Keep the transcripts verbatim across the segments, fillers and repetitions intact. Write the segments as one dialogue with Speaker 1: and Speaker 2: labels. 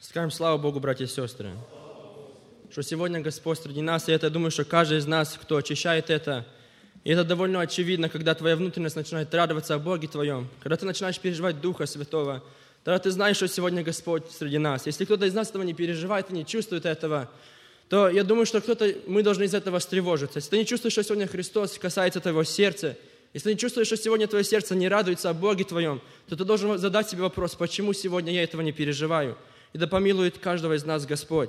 Speaker 1: Скажем слава Богу, братья и сестры, что сегодня Господь среди нас, и это, я думаю, что каждый из нас, кто очищает это, и это довольно очевидно, когда твоя внутренность начинает радоваться о Боге твоем, когда ты начинаешь переживать Духа Святого, тогда ты знаешь, что сегодня Господь среди нас. Если кто-то из нас этого не переживает и не чувствует этого, то я думаю, что кто-то, мы должны из этого встревожиться. Если ты не чувствуешь, что сегодня Христос касается твоего сердца, если ты не чувствуешь, что сегодня твое сердце не радуется о Боге твоем, то ты должен задать себе вопрос, почему сегодня я этого не переживаю. И да помилует каждого из нас Господь.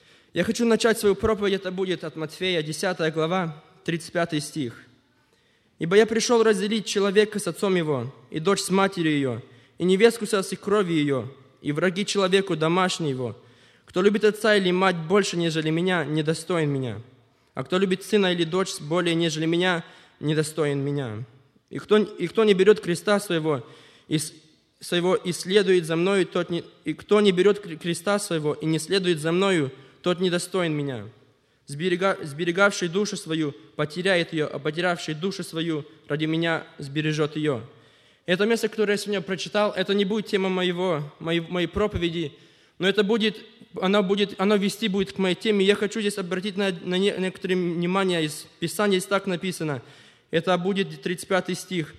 Speaker 1: Я хочу начать свою проповедь, это будет от Матфея, десятая глава, тридцать пятый стих. «Ибо я пришел разделить человека с отцом его, и дочь с матерью ее, и невестку со свекровью ее, и враги человеку домашний его. Кто любит отца или мать больше, нежели меня, недостоин меня. А кто любит сына или дочь более, нежели меня, недостоин меня. И кто, и кто не берет креста своего и, своего и следует за мною, тот не, и кто не берет креста своего и не следует за мною, тот недостоин меня. Сберега, сберегавший душу свою потеряет ее, а потерявший душу свою ради меня сбережет ее». Это место, которое я сегодня прочитал, это не будет тема моего, моей, моей проповеди, но это будет, оно, будет, оно вести будет к моей теме. Я хочу здесь обратить на, на некоторое внимание из Писания, здесь так написано. Это будет тридцать пятый стих.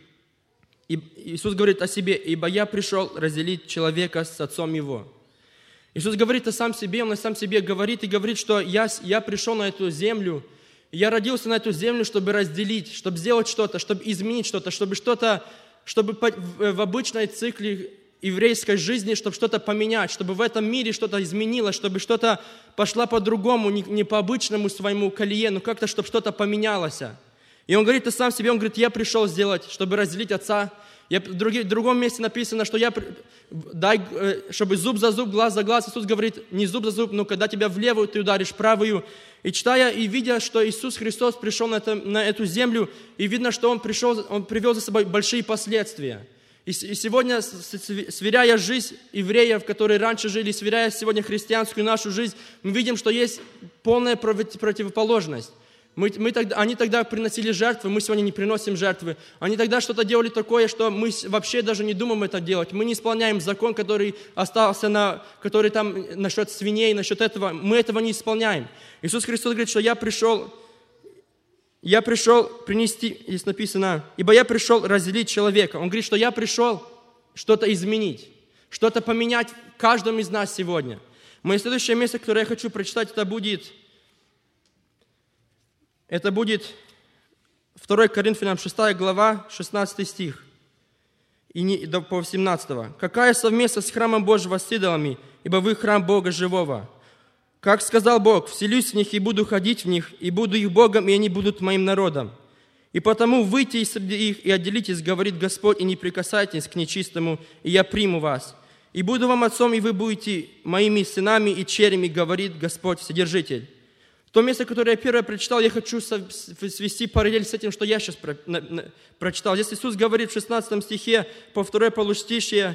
Speaker 1: И Иисус говорит о себе: «Ибо я пришел разделить человека с отцом его». Иисус говорит о сам себе, Он о сам себе говорит и говорит, что я, я пришел на эту землю, я родился на эту землю, чтобы разделить, чтобы сделать что-то, чтобы изменить что-то, чтобы что-то, чтобы в обычной цикле еврейской жизни, чтобы что-то поменять, чтобы в этом мире что-то изменилось, чтобы что-то пошло по-другому, не, не по обычному своему колее, но как-то, чтобы что-то поменялось. И Он говорит о сам себе, Он говорит: я пришел сделать, чтобы разделить отца. Я, в, друг, в другом месте написано, что я, дай, чтобы зуб за зуб, глаз за глаз. Иисус говорит: не зуб за зуб, но когда тебя в левую, ты ударишь правую. И читая и видя, что Иисус Христос пришел на, это, на эту землю, и видно, что Он пришел, Он привел за собой большие последствия. И, и сегодня, сверяя жизнь евреев, которые раньше жили, сверяя сегодня христианскую нашу жизнь, мы видим, что есть полная противоположность. Мы, мы тогда, они тогда приносили жертвы, мы сегодня не приносим жертвы. Они тогда что-то делали такое, что мы вообще даже не думаем это делать. Мы не исполняем закон, который остался, на, который там насчет свиней, насчет этого. Мы этого не исполняем. Иисус Христос говорит, что я пришел, я пришел принести, здесь написано, ибо я пришел разделить человека. Он говорит, что я пришел что-то изменить, что-то поменять в каждом из нас сегодня. Мое следующее место, которое я хочу прочитать, это будет... Это будет второе Коринфянам шестая глава, шестнадцатый стих, и не, до, по восемнадцатого. «Какая совместность с храмом Божьего с идолами, ибо вы храм Бога живого. Как сказал Бог: вселюсь в них и буду ходить в них, и буду их Богом, и они будут моим народом. И потому выйти из их и отделитесь, говорит Господь, и не прикасайтесь к нечистому, и я приму вас. И буду вам отцом, и вы будете моими сынами и черями, говорит Господь Вседержитель». То место, которое я первое прочитал, я хочу свести параллель с этим, что я сейчас про, на, на, прочитал. Здесь Иисус говорит в шестнадцатом стихе, по второй полустишье: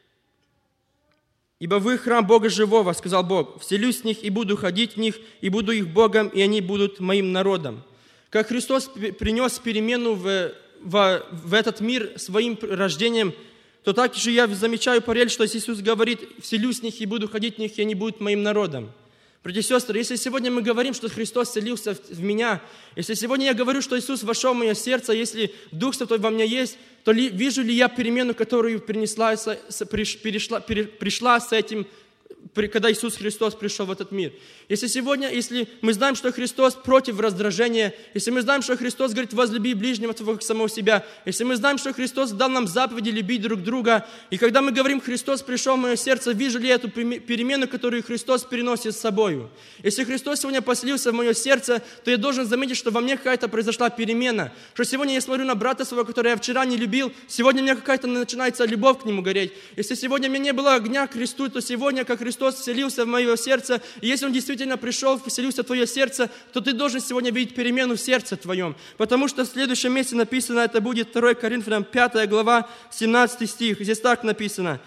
Speaker 1: «Ибо вы храм Бога живого, сказал Бог, вселюсь в них и буду ходить в них, и буду их Богом, и они будут моим народом». Как Христос принес перемену в, в, в этот мир своим рождением, то так же я замечаю параллель, что Иисус говорит: вселюсь в них и буду ходить в них, и они будут моим народом. Братья и сестры, если сегодня мы говорим, что Христос вселился в меня, если сегодня я говорю, что Иисус вошел в мое сердце, если Дух Святой во мне есть, то ли, вижу ли я перемену, которую принесла, перешла, пришла с этим, когда Иисус Христос пришел в этот мир. Если сегодня, если мы знаем, что Христос против раздражения, если мы знаем, что Христос говорит: возлюби ближнего твоего как самого себя, если мы знаем, что Христос дал нам заповеди любить друг друга, и когда мы говорим: Христос пришел в мое сердце, вижу ли я эту перемену, которую Христос переносит с собой? Если Христос сегодня поселился в мое сердце, то я должен заметить, что во мне какая-то произошла перемена, что сегодня я смотрю на брата своего, которого я вчера не любил, сегодня у меня какая-то начинается любовь к нему гореть. Если сегодня у меня не было огня к Христу, то сегодня, как Христос вселился в мое сердце, и если Он действительно пришел, вселился в твое сердце, то ты должен сегодня видеть перемену в сердце твоем. Потому что в следующем месте написано, это будет второе Коринфянам пятая глава, семнадцатый стих. Здесь так написано: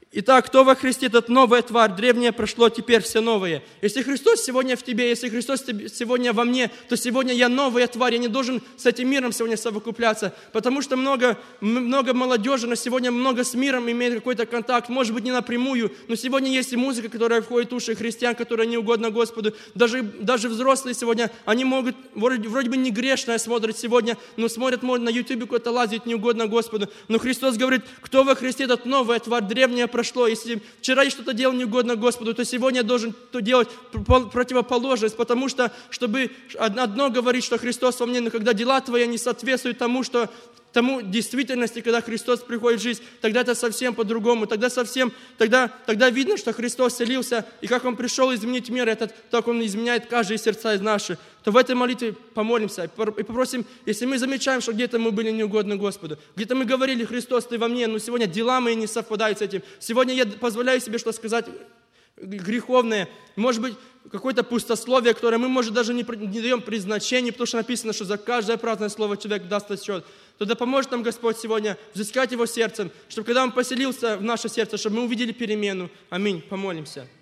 Speaker 1: Итак, кто во Христе, тот новая тварь, древнее прошло, теперь все новое. Если Христос сегодня в тебе, если Христос сегодня во мне, то сегодня я новая тварь, я не должен с этим миром сегодня совокупляться, потому что много, много молодежи, но сегодня много с миром имеет какой-то контакт, может быть, не напрямую, но сегодня есть и музыка, которая входит в уши христиан, которая не угодна Господу. Даже, даже взрослые сегодня, они могут, вроде, вроде бы не грешное смотрят сегодня, но смотрят, может, на ютубе куда-то лазить, не угодно Господу. Но Христос говорит, кто во Христе, тот новая тварь, древнее прошло. Если вчера я что-то делал неугодно Господу, то сегодня я должен то делать противоположность, потому что, чтобы одно говорить, что Христос во мне, но когда дела твои не соответствуют тому, что тому действительности, когда Христос приходит в жизнь, тогда это совсем по-другому, тогда совсем, тогда, тогда видно, что Христос селился, и как Он пришел изменить мир этот, так Он изменяет каждое сердца из наших. То в этой молитве помолимся и попросим, если мы замечаем, что где-то мы были неугодны Господу, где-то мы говорили, Христос, Ты во мне, но сегодня дела мои не совпадают с этим, сегодня я позволяю себе что сказать греховное, может быть, какое-то пустословие, которое мы, может, даже не, не даем призначения, потому что написано, что за каждое праздное слово человек даст отчет. То да поможет нам Господь сегодня взыскать Его сердцем, чтобы когда Он поселился в наше сердце, чтобы мы увидели перемену. Аминь. Помолимся.